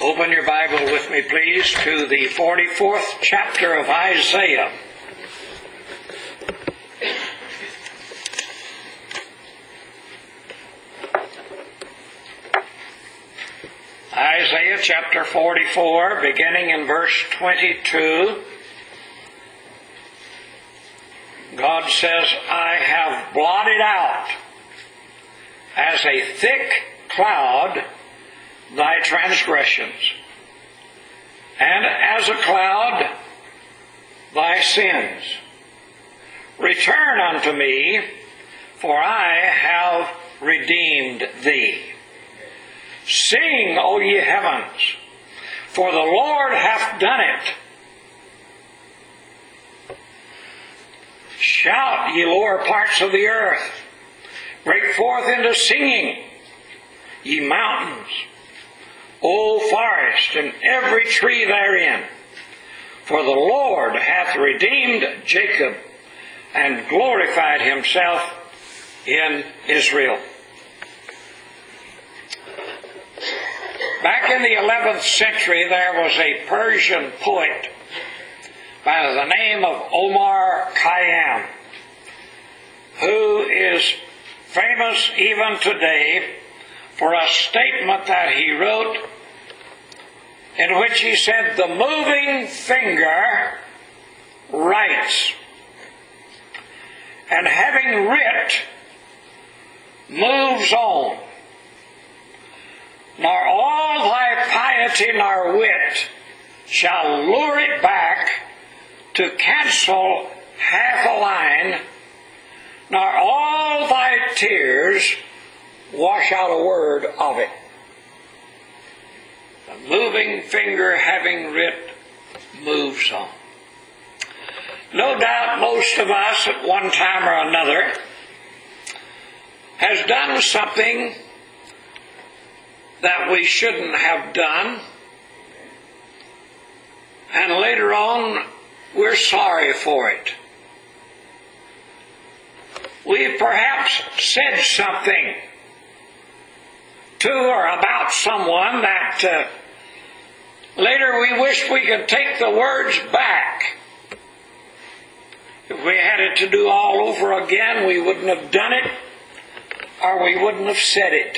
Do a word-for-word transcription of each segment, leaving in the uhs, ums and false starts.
Open your Bible with me, please, to the forty-fourth chapter of Isaiah. Isaiah chapter forty-four, beginning in verse twenty-two. God says, I have blotted out as a thick cloud thy transgressions, and as a cloud thy sins. Return unto me, for I have redeemed thee. Sing, O ye heavens, for the Lord hath done it. Shout, ye lower parts of the earth. Break forth into singing, ye mountains, O forest, and every tree therein. For the Lord hath redeemed Jacob, and glorified himself in Israel. Back in the eleventh century, there was a Persian poet by the name of Omar Khayyam, who is famous even today for a statement that he wrote in which he said, the moving finger writes, and having writ, moves on. Nor all thy piety nor wit shall lure it back to cancel half a line, nor all thy tears wash out a word of it. The moving finger having writ moves on. No doubt most of us at one time or another has done something that we shouldn't have done, and later on we're sorry for it. We've perhaps said something to or about someone that uh, later we wish we could take the words back. If we had it to do all over again, we wouldn't have done it, or we wouldn't have said it.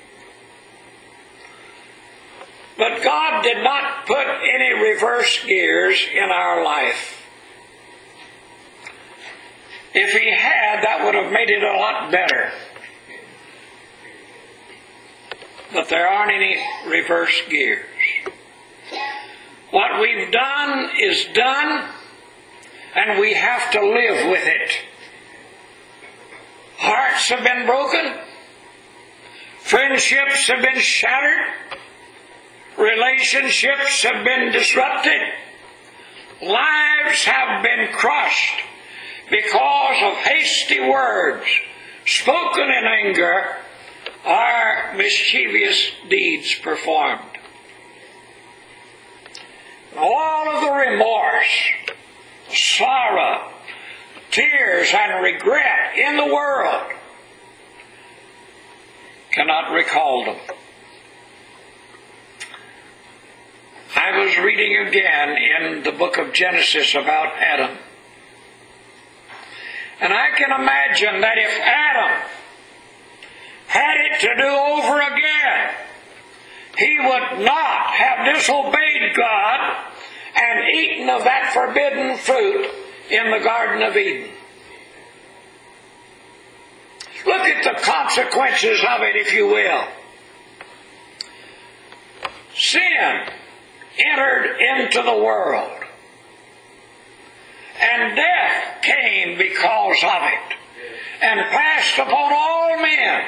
But God did not put any reverse gears in our life. If He had, that would have made it a lot better. But there aren't any reverse gears. What we've done is done, and we have to live with it. Hearts have been broken. Friendships have been shattered. Relationships have been disrupted. Lives have been crushed because of hasty words spoken in anger or mischievous deeds performed. All of the remorse, sorrow, tears, and regret in the world cannot recall them. I was reading again in the book of Genesis about Adam. And I can imagine that if Adam had it to do over again, he would not have disobeyed God and eaten of that forbidden fruit in the Garden of Eden. Look at the consequences of it, if you will. Sin entered into the world, and death came because of it, and passed upon all men.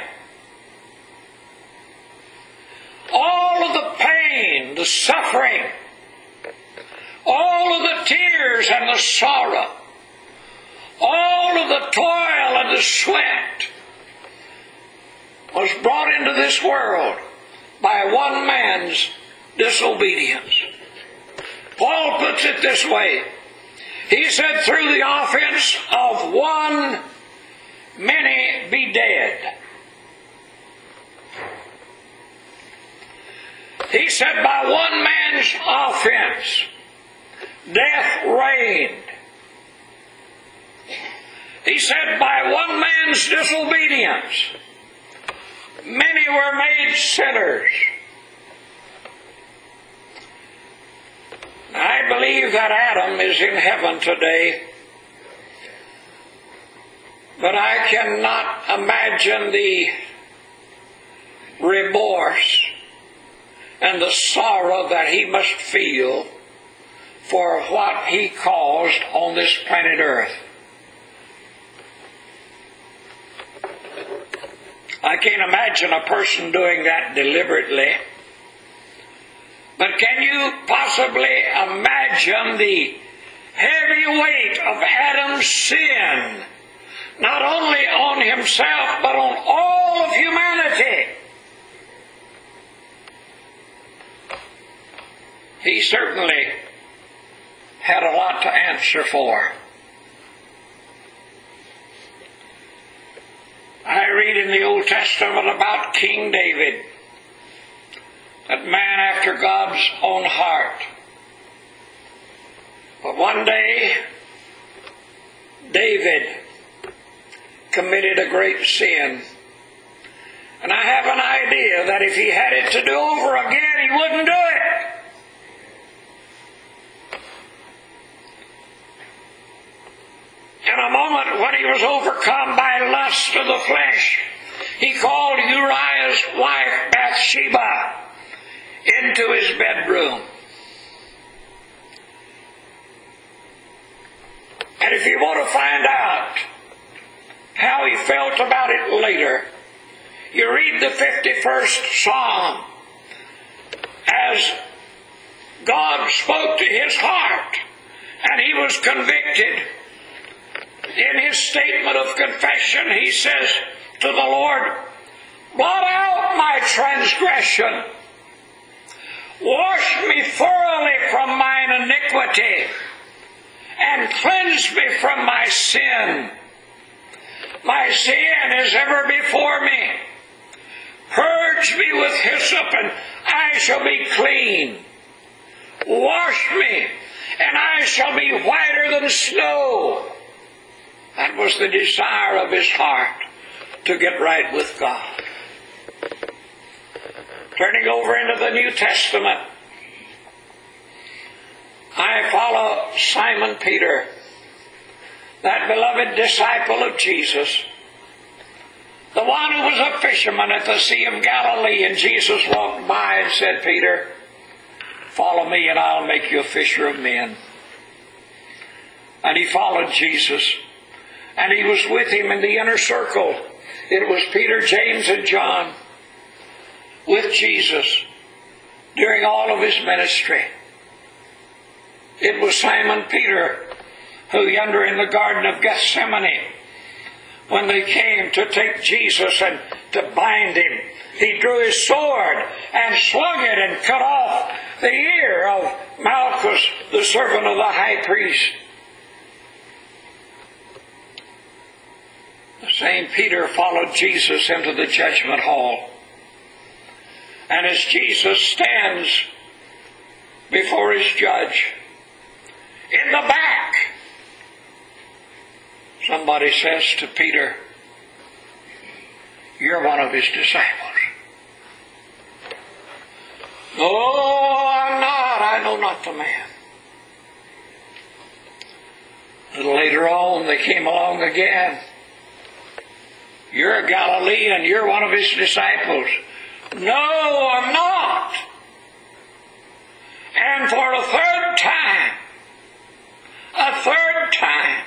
All of the pain, the suffering, all of the tears and the sorrow, all of the toil and the sweat was brought into this world by one man's disobedience. Paul puts it this way. He said, through the offense of one, many be dead. He said, by one man's offense, death reigned. He said, by one man's disobedience, many were made sinners. I believe that Adam is in heaven today, but I cannot imagine the remorse and the sorrow that he must feel for what he caused on this planet Earth. I can't imagine a person doing that deliberately. But can you possibly imagine the heavy weight of Adam's sin, not only on himself, but on all of humanity? He certainly had a lot to answer for. I read in the Old Testament about King David, that man after God's own heart. But one day, David committed a great sin. And I have an idea that if he had it to do over again, he wouldn't do it. In a moment when he was overcome by lust of the flesh, he called Uriah's wife Bathsheba into his bedroom. And if you want to find out how he felt about it later, you read the fifty-first Psalm as God spoke to his heart and he was convicted. In his statement of confession, he says to the Lord, blot out my transgression. Wash me thoroughly from mine iniquity, and cleanse me from my sin. My sin is ever before me. Purge me with hyssop, and I shall be clean. Wash me, and I shall be whiter than snow. That was the desire of his heart, to get right with God. Turning over into the New Testament, I follow Simon Peter, that beloved disciple of Jesus, the one who was a fisherman at the Sea of Galilee, and Jesus walked by and said, Peter, follow me and I'll make you a fisher of men. And he followed Jesus. And he was with him in the inner circle. It was Peter, James, and John with Jesus during all of his ministry. It was Simon Peter who yonder in the Garden of Gethsemane, when they came to take Jesus and to bind him, he drew his sword and swung it and cut off the ear of Malchus, the servant of the high priest. The same Peter followed Jesus into the judgment hall. And as Jesus stands before his judge, in the back, somebody says to Peter, you're one of his disciples. No, I'm not. I know not the man. A little later on, they came along again. You're a Galilean. You're one of his disciples. No, I'm not. And for a third time, a third time,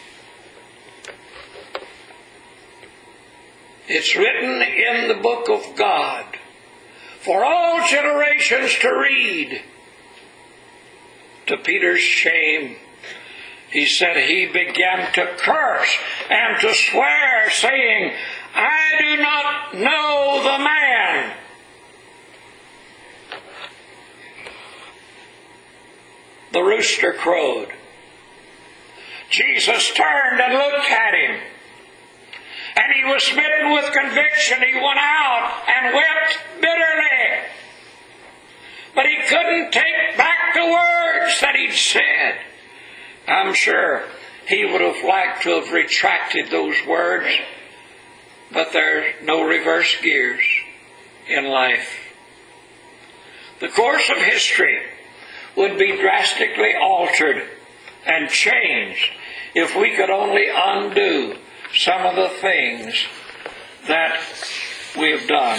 it's written in the book of God for all generations to read. To Peter's shame, he said he began to curse and to swear, saying, I do not know the man. The rooster crowed. Jesus turned and looked at him. And he was smitten with conviction. He went out and wept bitterly. but he couldn't take back the words that he'd said. I'm sure he would have liked to have retracted those words, but there's no reverse gears in life. The course of history would be drastically altered and changed if we could only undo some of the things that we have done.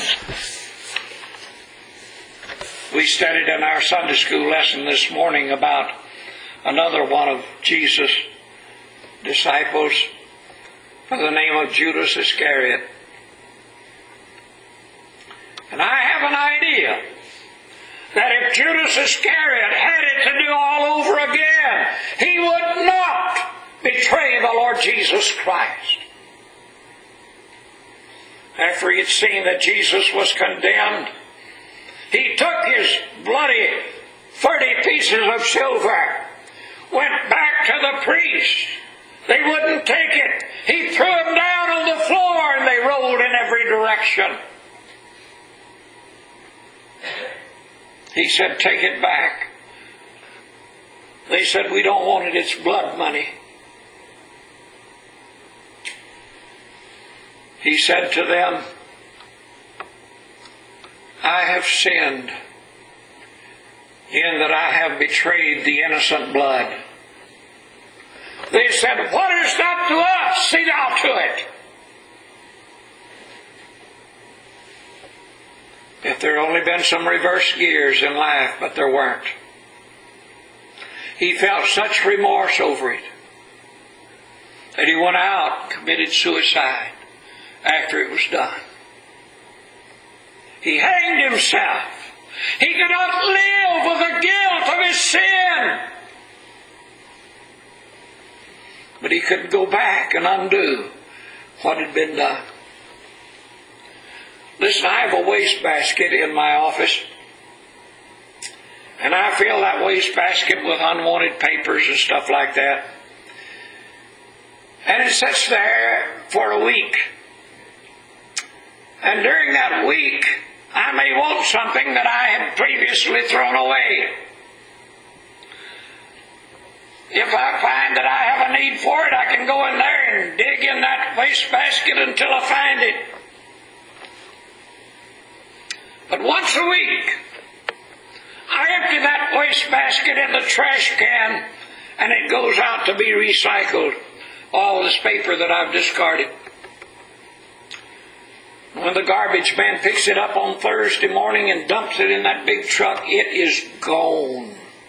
We studied in our Sunday school lesson this morning about another one of Jesus' disciples by the name of Judas Iscariot. And I have an idea that if Judas Iscariot had it to do all over again, he would not betray the Lord Jesus Christ. After he had seen that Jesus was condemned, he took his bloody thirty pieces of silver, went back to the priest. They wouldn't take it. He threw them down on the floor and they rolled in every direction. He said, take it back. They said, we don't want it. It's blood money. He said to them, I have sinned in that I have betrayed the innocent blood. They said, what is that to us? See thou to it. If there had only been some reverse gears in life, but there weren't. He felt such remorse over it that he went out and committed suicide after it was done. He hanged himself. He could not live with the guilt of his sin. But he couldn't go back and undo what had been done. Listen, I have a wastebasket in my office, and I fill that wastebasket with unwanted papers and stuff like that. And it sits there for a week. And during that week, I may want something that I had previously thrown away. If I find that I have a need for it, I can go in there and dig in that wastebasket until I find it. But once a week, I empty that wastebasket in the trash can, and it goes out to be recycled, all this paper that I've discarded. When the garbage man picks it up on Thursday morning and dumps it in that big truck, it is gone.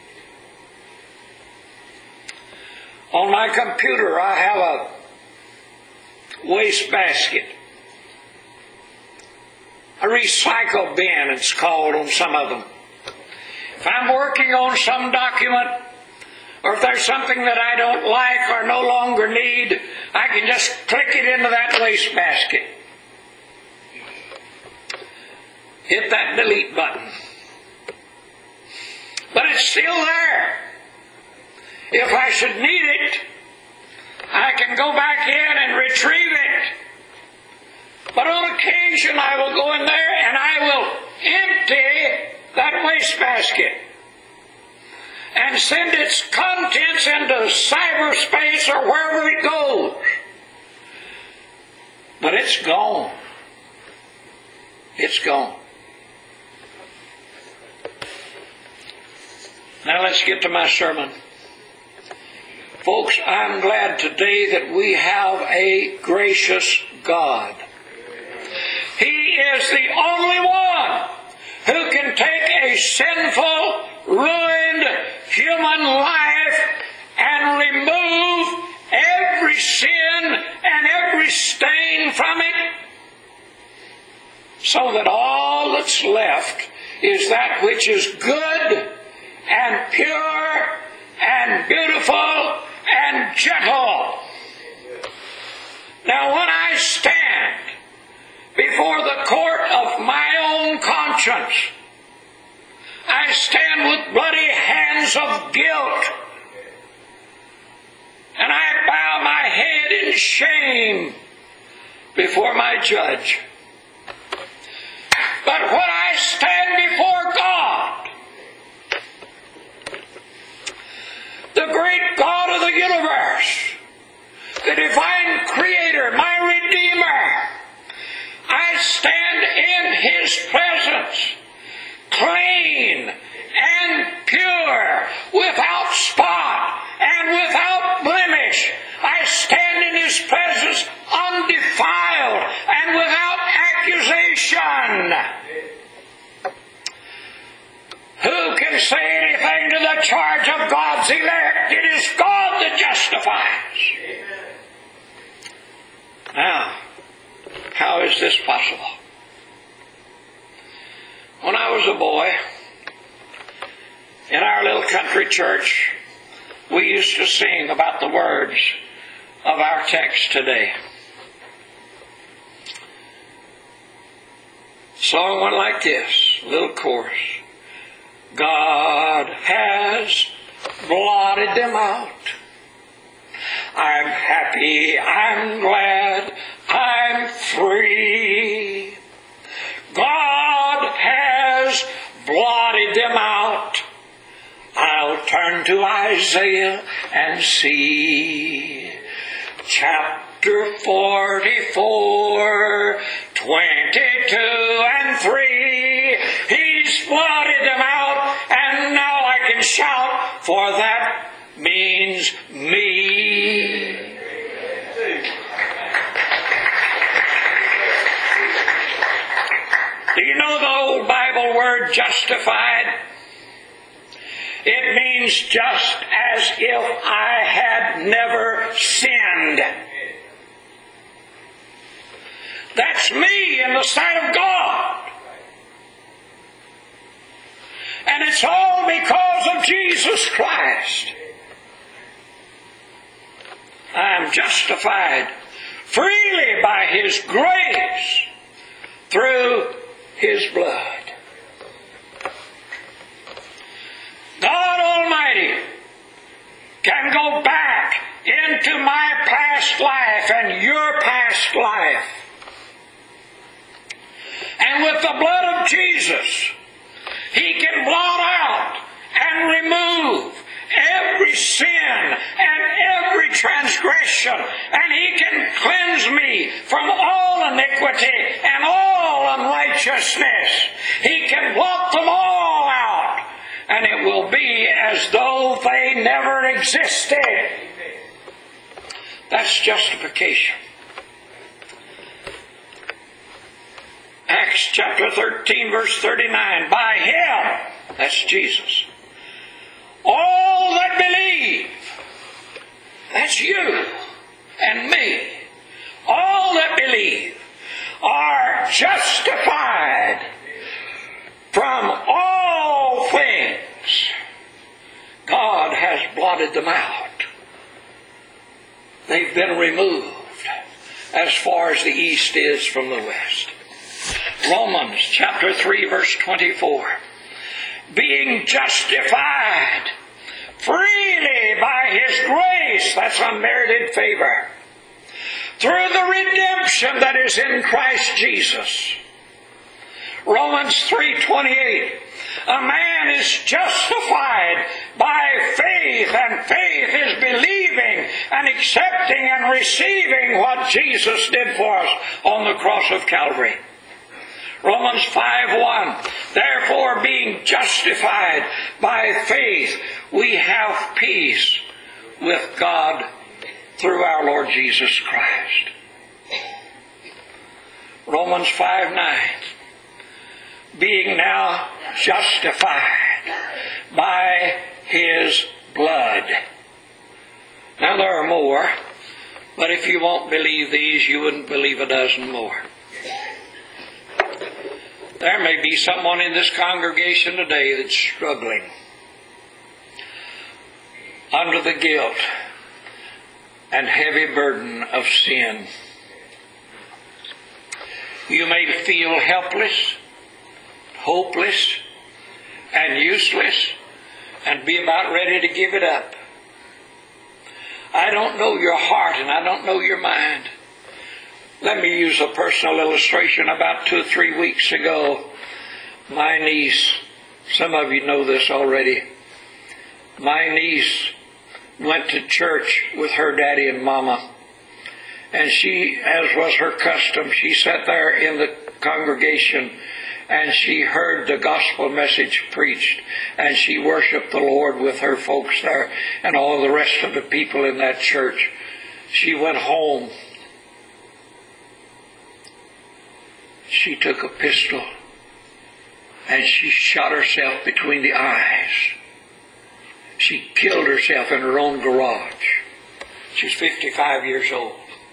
On my computer, I have a wastebasket. A recycle bin, it's called on some of them. If I'm working on some document, or if there's something that I don't like or no longer need, I can just click it into that wastebasket. Hit that delete button. But it's still there. If I should need it, I can go back in and retrieve it. But on occasion I will go in there and I will empty that wastebasket and send its contents into cyberspace or wherever it goes. But it's gone. It's gone. Now let's get to my sermon. Folks, I'm glad today that we have a gracious God. He is the only one who can take a sinful, ruined human life and remove every sin and every stain from it, so that all that's left is that which is good and pure and beautiful and gentle. Now, when I stand before the court of my own conscience, I stand with bloody hands of guilt, and I bow my head in shame before my judge. But when I stand before God universe, the divine creator, my Redeemer. I stand in His presence, clean and pure, without spot and without blemish. I stand in His presence undefiled and without accusation. Who can say anything to the charge of God's elect? It is God that justifies. Now, how is this possible? When I was a boy, in our little country church, we used to sing about the words of our text today. The song went like this, a little chorus. God has blotted them out. I'm happy, I'm glad, I'm free. God has blotted them out. I'll turn to Isaiah and see. Chapter forty-four, twenty-two and three. He's blotted them out, and now I can shout, for that means me. Do you know the old Bible word justified? It means just as if I had never sinned. That's me in the sight of God. And it's all because of Jesus Christ. I am justified freely by His grace through His blood. God Almighty can go back into my past life and your past life. And with the blood of Jesus, He can blot out and remove every sin and every transgression, and He can cleanse me from all iniquity and all unrighteousness. He can blot them all out, and it will be as though they never existed. That's justification. Acts chapter thirteen, verse thirty-nine. By Him, that's Jesus, all that believe, that's you and me, all that believe are justified from all things. God has blotted them out. They've been removed as far as the east is from the west. Romans chapter three, verse twenty-four. Being justified freely by His grace, that's unmerited favor, through the redemption that is in Christ Jesus. Romans three twenty-eight. A man is justified by faith, and faith is believing and accepting and receiving what Jesus did for us on the cross of Calvary. Romans five one. Therefore, being justified by faith, we have peace with God through our Lord Jesus Christ. Romans five nine. Being now justified by His blood. Now there are more, but if you won't believe these, you wouldn't believe a dozen more. There may be someone in this congregation today that's struggling under the guilt and heavy burden of sin. You may feel helpless, hopeless, and useless, and be about ready to give it up. I don't know your heart, and I don't know your mind. Let me use a personal illustration. About two or three weeks ago, my niece, some of you know this already, my niece went to church with her daddy and mama. And she, as was her custom, she sat there in the congregation and she heard the gospel message preached, and she worshiped the Lord with her folks there and all the rest of the people in that church. She went home. She took a pistol and she shot herself between the eyes. She killed herself in her own garage. She's fifty-five years old.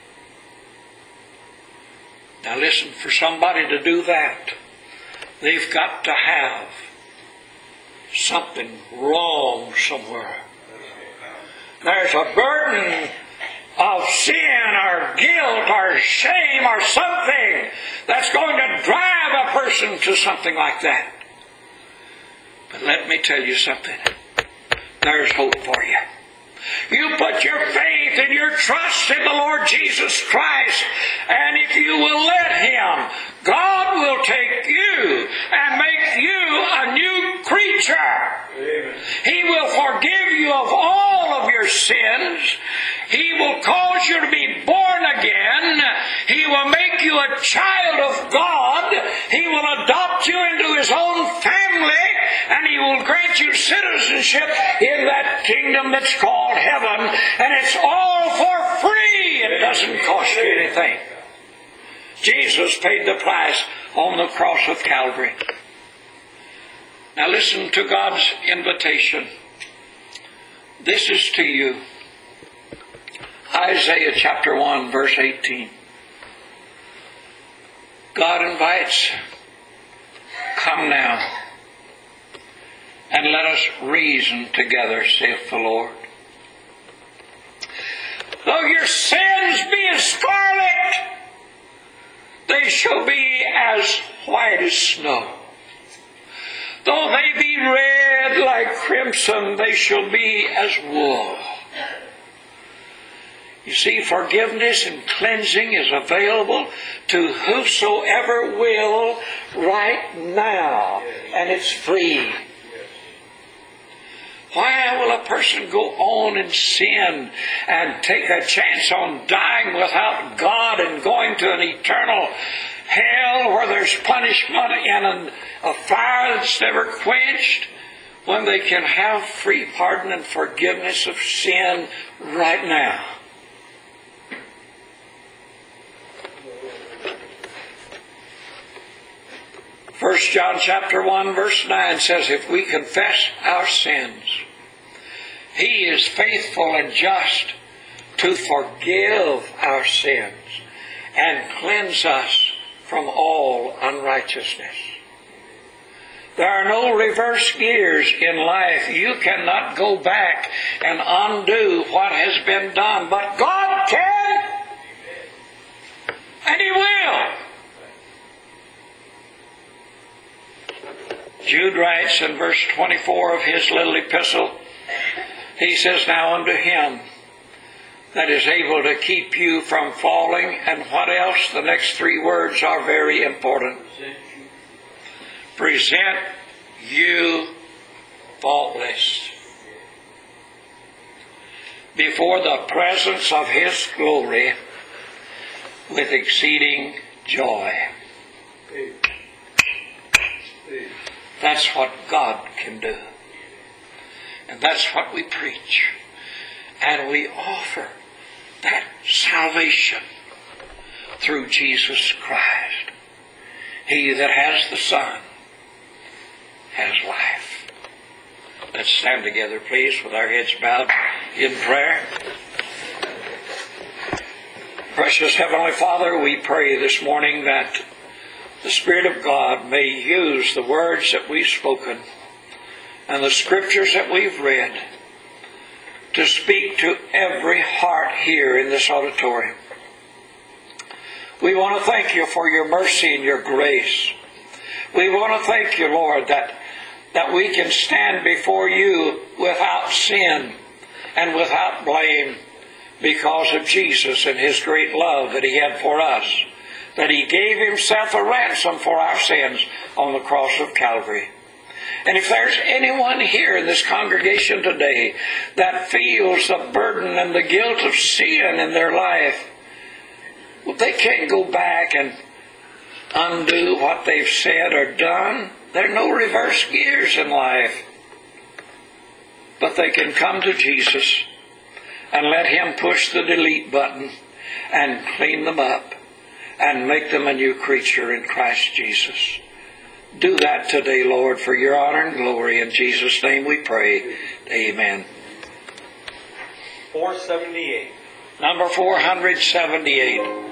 Now listen, for somebody to do that, they've got to have something wrong somewhere. There's a burden of sin or guilt or shame or something that's going to drive a person to something like that. But let me tell you something. There's hope for you. You put your faith and your trust in the Lord Jesus Christ, and if you will let Him, God will take you and make you a new creature. Amen. He will forgive you of all of your sins. He will cause you to be born again. He will make you a child of God. He will adopt you into His own family, and He will grant you citizenship in that kingdom that's called heaven. And it's all for free. It doesn't cost you anything. Jesus paid the price on the cross of Calvary. Now listen to God's invitation. This is to you. Isaiah chapter one, verse eighteen. God invites, come now, and let us reason together, saith the Lord. Though your sins be as scarlet, they shall be as white as snow. Though they be red like crimson, they shall be as wool. You see, forgiveness and cleansing is available to whosoever will right now, and it's free. Why will a person go on and sin and take a chance on dying without God and going to an eternal hell where there's punishment and a fire that's never quenched, when they can have free pardon and forgiveness of sin right now? First John chapter one verse nine says, if we confess our sins, He is faithful and just to forgive our sins and cleanse us from all unrighteousness. There are no reverse gears in life. You cannot go back and undo what has been done, but God can, and He will. Jude writes in verse twenty-four of his little epistle, he says, now unto Him that is able to keep you from falling, and what else? The next three words are very important. Present you faultless before the presence of His glory with exceeding joy. That's what God can do. And that's what we preach. And we offer that salvation through Jesus Christ. He that has the Son has life. Let's stand together, please, with our heads bowed in prayer. Precious Heavenly Father, we pray this morning that the Spirit of God may use the words that we've spoken and the scriptures that we've read to speak to every heart here in this auditorium. We want to thank You for Your mercy and Your grace. We want to thank You, Lord, that, that we can stand before You without sin and without blame because of Jesus and His great love that He had for us, that He gave Himself a ransom for our sins on the cross of Calvary. And if there's anyone here in this congregation today that feels the burden and the guilt of sin in their life, well, they can't go back and undo what they've said or done. There are no reverse gears in life. But they can come to Jesus and let Him push the delete button and clean them up and make them a new creature in Christ Jesus. Do that today, Lord, for your honor and glory. In Jesus' name we pray. Amen. four seventy-eight. Number four seventy-eight.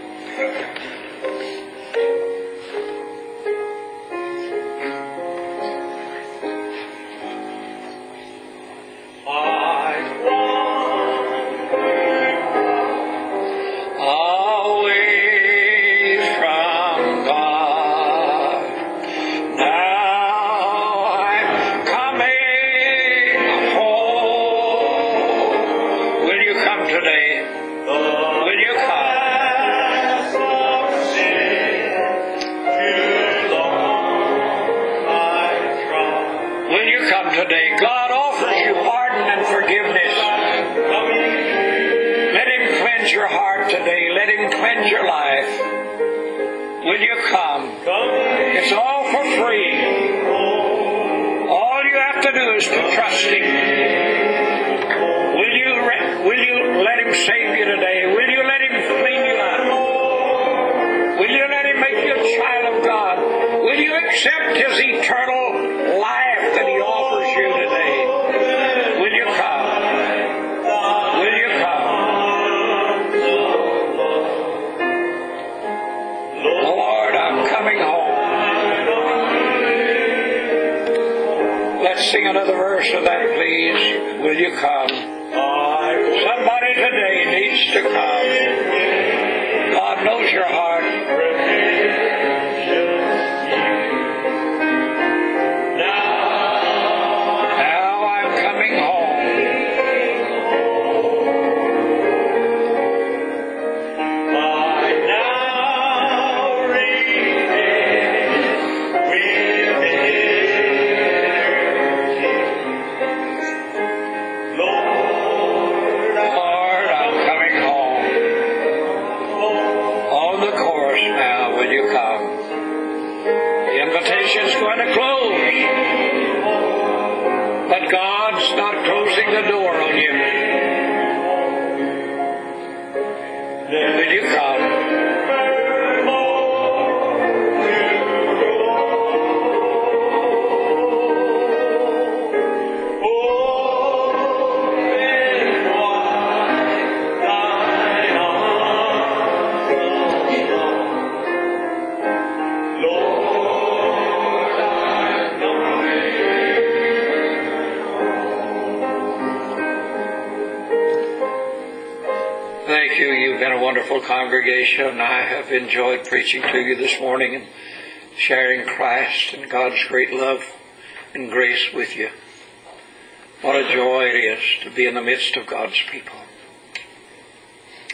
Today, God offers you pardon and forgiveness. Let Him cleanse your heart today. Let Him cleanse your life. Will you come? It's all for free. All you have to do is to trust Him. Will you, will you let Him save you today? Will you let Him clean you up? Will you let Him make you a child of God? Will you accept His eternal life that He offers you today? Will you come? Will you come? Lord, I'm coming home. Let's sing another verse of that, please. Will you come? Somebody today needs to come. God knows your heart. Invitation's going to close, but God's not closing the door on you. Will you come? Thank you. You've been a wonderful congregation. I have enjoyed preaching to you this morning and sharing Christ and God's great love and grace with you. What a joy it is to be in the midst of God's people.